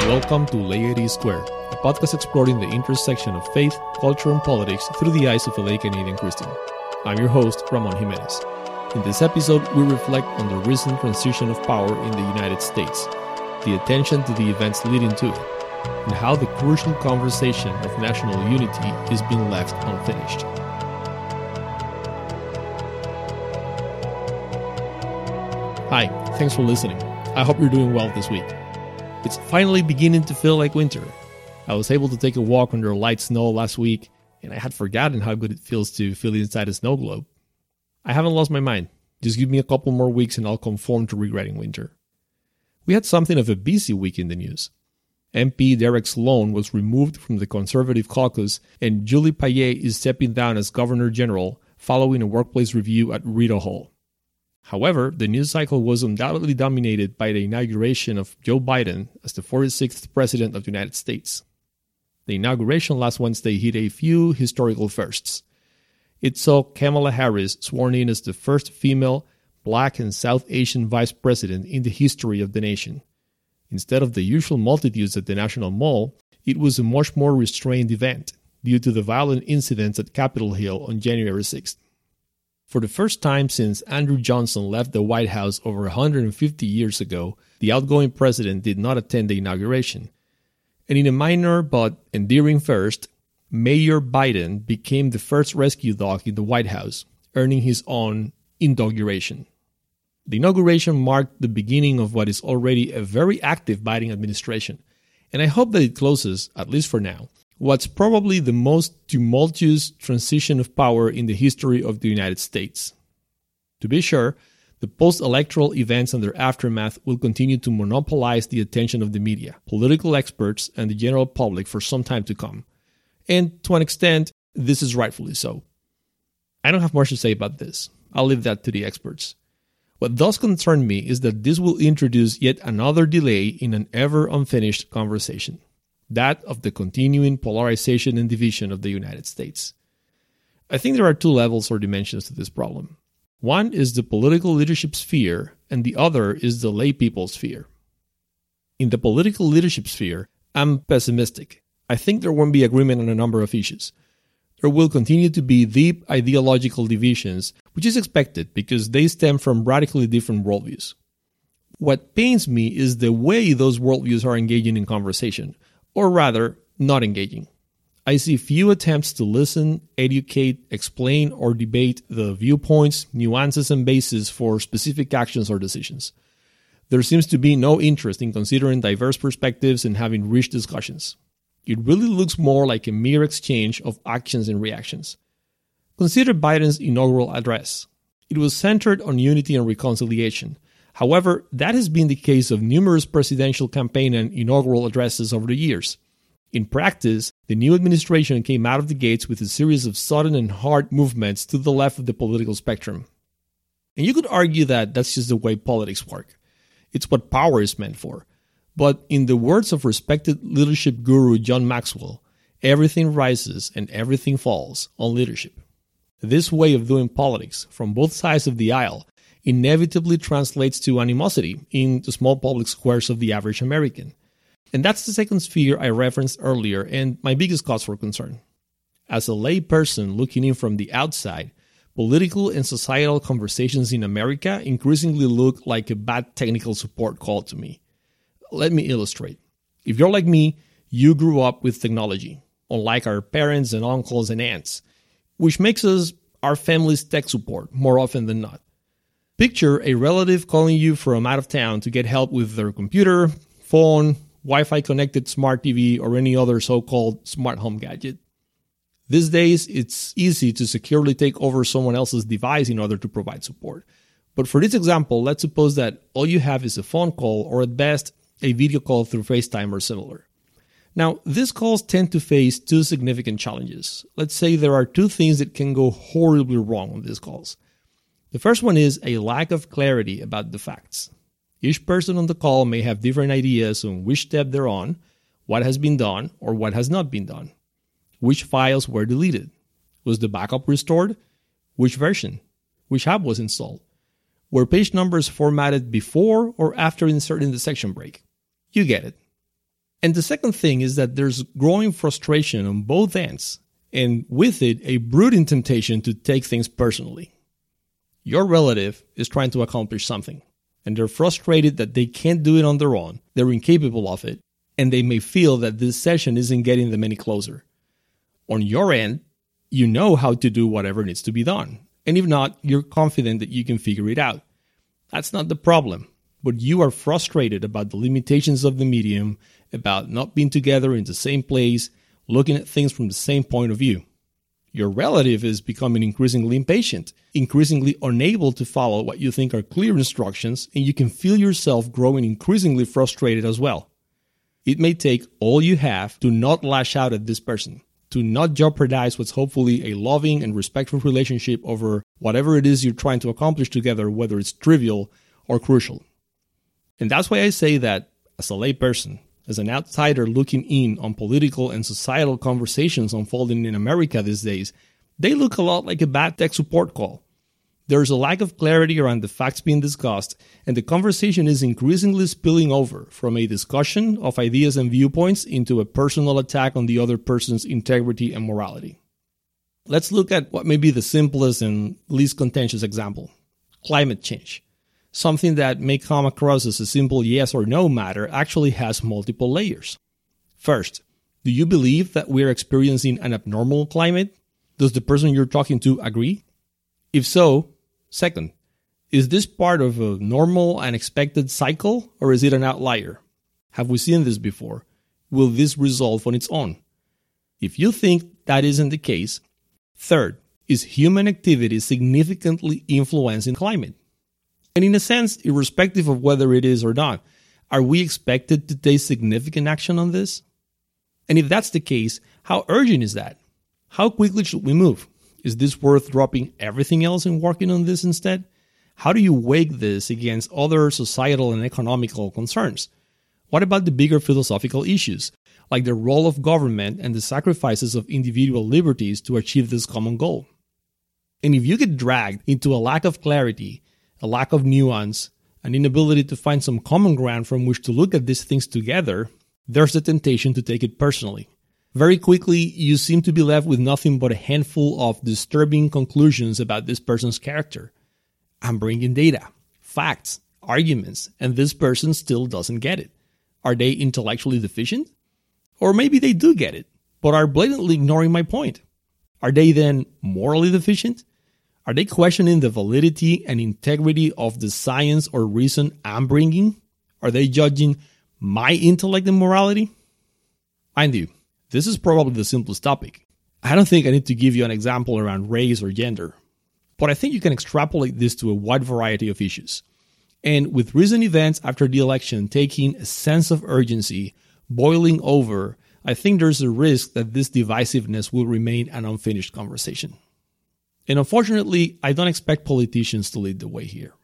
Welcome to Laity Square, a podcast exploring the intersection of faith, culture, and politics through the eyes of a lay Canadian Christian. I'm your host, Ramon Jimenez. In this episode, we reflect on the recent transition of power in the United States, the attention to the events leading to it, and how the crucial conversation of national unity is being left unfinished. Hi, thanks for listening. I hope you're doing well this week. It's finally beginning to feel like winter. I was able to take a walk under light snow last week, and I had forgotten how good it feels to feel inside a snow globe. I haven't lost my mind. Just give me a couple more weeks and I'll conform to regretting winter. We had something of a busy week in the news. MP Derek Sloan was removed from the Conservative caucus, and Julie Payet is stepping down as Governor General following a workplace review at Rideau Hall. However, the news cycle was undoubtedly dominated by the inauguration of Joe Biden as the 46th President of the United States. The inauguration last Wednesday hit a few historical firsts. It saw Kamala Harris sworn in as the first female, Black, and South Asian Vice President in the history of the nation. Instead of the usual multitudes at the National Mall, it was a much more restrained event due to the violent incidents at Capitol Hill on January 6th. For the first time since Andrew Johnson left the White House over 150 years ago, the outgoing president did not attend the inauguration. And in a minor but endearing first, Mayor Biden became the first rescue dog in the White House, earning his own inauguration. The inauguration marked the beginning of what is already a very active Biden administration, and I hope that it closes, at least for now, what's probably the most tumultuous transition of power in the history of the United States. To be sure, the post-electoral events and their aftermath will continue to monopolize the attention of the media, political experts, and the general public for some time to come. And to an extent, this is rightfully so. I don't have much to say about this. I'll leave that to the experts. What does concern me is that this will introduce yet another delay in an ever-unfinished conversation. That of the continuing polarization and division of the United States. I think there are two levels or dimensions to this problem. One is the political leadership sphere, and the other is the lay people's sphere. In the political leadership sphere, I'm pessimistic. I think there won't be agreement on a number of issues. There will continue to be deep ideological divisions, which is expected because they stem from radically different worldviews. What pains me is the way those worldviews are engaging in conversation. Or rather, not engaging. I see few attempts to listen, educate, explain, or debate the viewpoints, nuances, and bases for specific actions or decisions. There seems to be no interest in considering diverse perspectives and having rich discussions. It really looks more like a mere exchange of actions and reactions. Consider Biden's inaugural address. It was centered on unity and reconciliation. However, that has been the case of numerous presidential campaign and inaugural addresses over the years. In practice, the new administration came out of the gates with a series of sudden and hard movements to the left of the political spectrum. And you could argue that that's just the way politics work. It's what power is meant for. But in the words of respected leadership guru John Maxwell, everything rises and everything falls on leadership. This way of doing politics, from both sides of the aisle, inevitably translates to animosity in the small public squares of the average American. And that's the second sphere I referenced earlier and my biggest cause for concern. As a lay person looking in from the outside, political and societal conversations in America increasingly look like a bad technical support call to me. Let me illustrate. If you're like me, you grew up with technology, unlike our parents and uncles and aunts, which makes us our family's tech support more often than not. Picture a relative calling you from out of town to get help with their computer, phone, Wi-Fi connected smart TV, or any other so-called smart home gadget. These days, it's easy to securely take over someone else's device in order to provide support. But for this example, let's suppose that all you have is a phone call or at best, a video call through FaceTime or similar. Now, these calls tend to face two significant challenges. Let's say there are two things that can go horribly wrong on these calls. The first one is a lack of clarity about the facts. Each person on the call may have different ideas on which step they're on, what has been done, or what has not been done. Which files were deleted? Was the backup restored? Which version? Which app was installed? Were page numbers formatted before or after inserting the section break? You get it. And the second thing is that there's growing frustration on both ends, and with it, a brooding temptation to take things personally. Your relative is trying to accomplish something, and they're frustrated that they can't do it on their own, they're incapable of it, and they may feel that this session isn't getting them any closer. On your end, you know how to do whatever needs to be done, and if not, you're confident that you can figure it out. That's not the problem, but you are frustrated about the limitations of the medium, about not being together in the same place, looking at things from the same point of view. Your relative is becoming increasingly impatient, increasingly unable to follow what you think are clear instructions, and you can feel yourself growing increasingly frustrated as well. It may take all you have to not lash out at this person, to not jeopardize what's hopefully a loving and respectful relationship over whatever it is you're trying to accomplish together, whether it's trivial or crucial. And that's why I say that, as a layperson, as an outsider looking in on political and societal conversations unfolding in America these days, they look a lot like a bad tech support call. There's a lack of clarity around the facts being discussed, and the conversation is increasingly spilling over from a discussion of ideas and viewpoints into a personal attack on the other person's integrity and morality. Let's look at what may be the simplest and least contentious example: climate change. Something that may come across as a simple yes or no matter actually has multiple layers. First, do you believe that we're experiencing an abnormal climate? Does the person you're talking to agree? If so, second, is this part of a normal and expected cycle, or is it an outlier? Have we seen this before? Will this resolve on its own? If you think that isn't the case, third, is human activity significantly influencing climate? And in a sense, irrespective of whether it is or not, are we expected to take significant action on this? And if that's the case, how urgent is that? How quickly should we move? Is this worth dropping everything else and working on this instead? How do you weigh this against other societal and economical concerns? What about the bigger philosophical issues, like the role of government and the sacrifices of individual liberties to achieve this common goal? And if you get dragged into a lack of clarity, a lack of nuance, an inability to find some common ground from which to look at these things together, there's the temptation to take it personally. Very quickly, you seem to be left with nothing but a handful of disturbing conclusions about this person's character. I'm bringing data, facts, arguments, and this person still doesn't get it. Are they intellectually deficient? Or maybe they do get it, but are blatantly ignoring my point. Are they then morally deficient? Are they questioning the validity and integrity of the science or reason I'm bringing? Are they judging my intellect and morality? Mind you, this is probably the simplest topic. I don't think I need to give you an example around race or gender, but I think you can extrapolate this to a wide variety of issues. And with recent events after the election taking a sense of urgency, boiling over, I think there's a risk that this divisiveness will remain an unfinished conversation. And unfortunately, I don't expect politicians to lead the way here.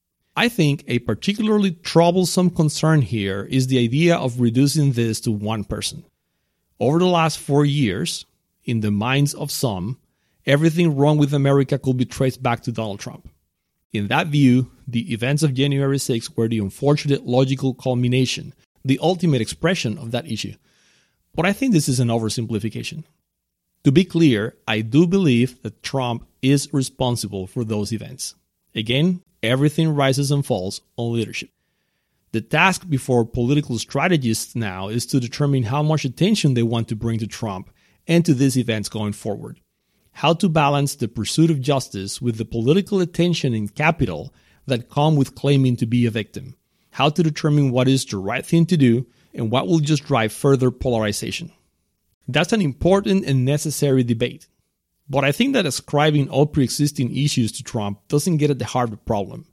I think a particularly troublesome concern here is the idea of reducing this to one person. Over the last 4 years, in the minds of some, everything wrong with America could be traced back to Donald Trump. In that view, the events of January 6th were the unfortunate logical culmination, the ultimate expression of that issue. But I think this is an oversimplification. To be clear, I do believe that Trump is responsible for those events. Again, everything rises and falls on leadership. The task before political strategists now is to determine how much attention they want to bring to Trump and to these events going forward. How to balance the pursuit of justice with the political attention and capital that come with claiming to be a victim. How to determine what is the right thing to do and what will just drive further polarization. That's an important and necessary debate. But I think that ascribing all pre-existing issues to Trump doesn't get at the heart of the problem.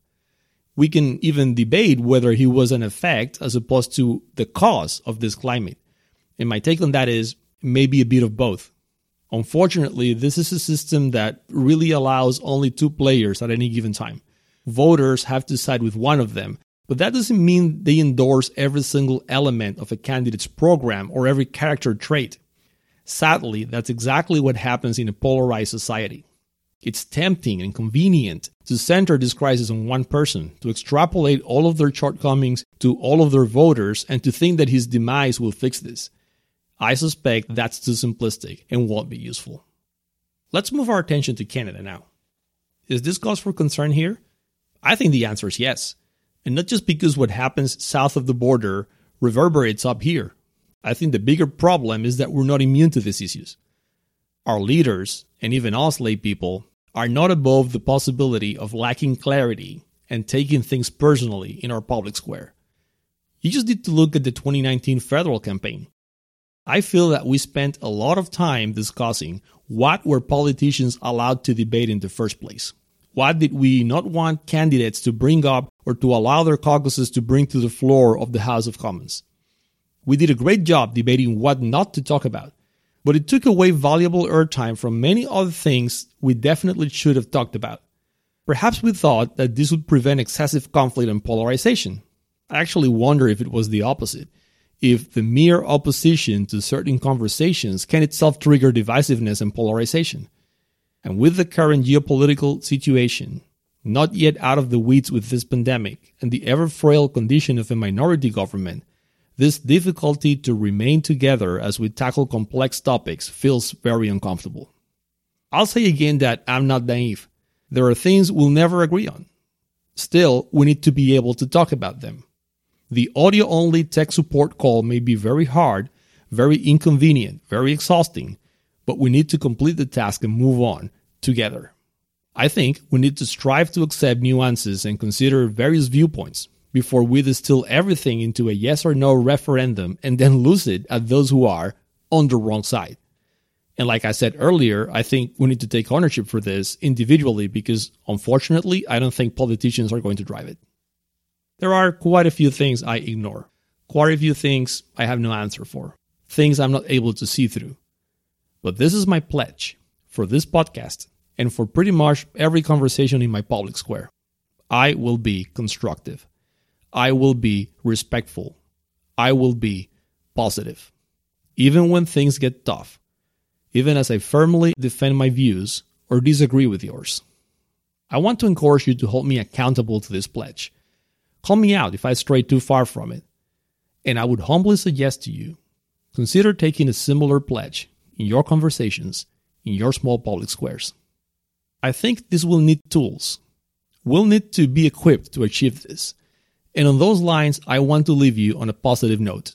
We can even debate whether he was an effect as opposed to the cause of this climate. And my take on that is maybe a bit of both. Unfortunately, this is a system that really allows only two players at any given time. Voters have to side with one of them, but that doesn't mean they endorse every single element of a candidate's program or every character trait. Sadly, that's exactly what happens in a polarized society. It's tempting and convenient to center this crisis on one person, to extrapolate all of their shortcomings to all of their voters, and to think that his demise will fix this. I suspect that's too simplistic and won't be useful. Let's move our attention to Canada now. Is this cause for concern here? I think the answer is yes. And not just because what happens south of the border reverberates up here. I think the bigger problem is that we're not immune to these issues. Our leaders, and even us lay people, are not above the possibility of lacking clarity and taking things personally in our public square. You just need to look at the 2019 federal campaign. I feel that we spent a lot of time discussing what were politicians allowed to debate in the first place. What did we not want candidates to bring up or to allow their caucuses to bring to the floor of the House of Commons? We did a great job debating what not to talk about, but it took away valuable airtime from many other things we definitely should have talked about. Perhaps we thought that this would prevent excessive conflict and polarization. I actually wonder if it was the opposite. If the mere opposition to certain conversations can itself trigger divisiveness and polarization. And with the current geopolitical situation, not yet out of the weeds with this pandemic, and the ever-frail condition of a minority government, this difficulty to remain together as we tackle complex topics feels very uncomfortable. I'll say again that I'm not naive. There are things we'll never agree on. Still, we need to be able to talk about them. The audio-only tech support call may be very hard, very inconvenient, very exhausting, but we need to complete the task and move on together. I think we need to strive to accept nuances and consider various viewpoints before we distill everything into a yes or no referendum and then lose it at those who are on the wrong side. And like I said earlier, I think we need to take ownership for this individually because, unfortunately, I don't think politicians are going to drive it. There are quite a few things I ignore, quite a few things I have no answer for, things I'm not able to see through. But this is my pledge for this podcast and for pretty much every conversation in my public square. I will be constructive. I will be respectful. I will be positive. Even when things get tough. Even as I firmly defend my views or disagree with yours. I want to encourage you to hold me accountable to this pledge. Call me out if I stray too far from it. And I would humbly suggest to you, consider taking a similar pledge in your conversations, in your small public squares. I think this will need tools. We'll need to be equipped to achieve this. And on those lines, I want to leave you on a positive note.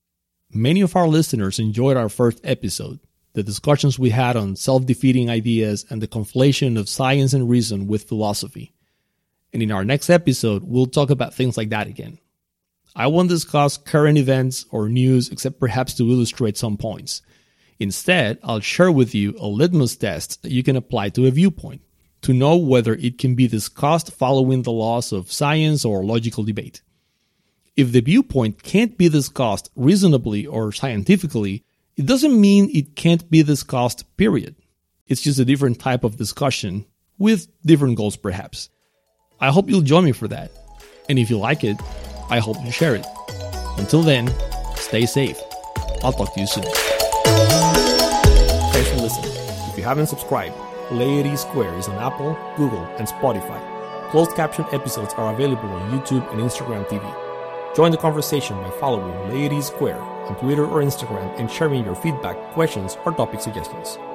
Many of our listeners enjoyed our first episode, the discussions we had on self-defeating ideas and the conflation of science and reason with philosophy. And in our next episode, we'll talk about things like that again. I won't discuss current events or news except perhaps to illustrate some points. Instead, I'll share with you a litmus test that you can apply to a viewpoint to know whether it can be discussed following the laws of science or logical debate. If the viewpoint can't be discussed reasonably or scientifically, it doesn't mean it can't be discussed, period. It's just a different type of discussion with different goals perhaps. I hope you'll join me for that. And if you like it, I hope you share it. Until then, stay safe. I'll talk to you soon. Thanks for listening. If you haven't subscribed, Laity Square is on Apple, Google, and Spotify. Closed caption episodes are available on YouTube and Instagram TV. Join the conversation by following Laity Square on Twitter or Instagram and sharing your feedback, questions, or topic suggestions.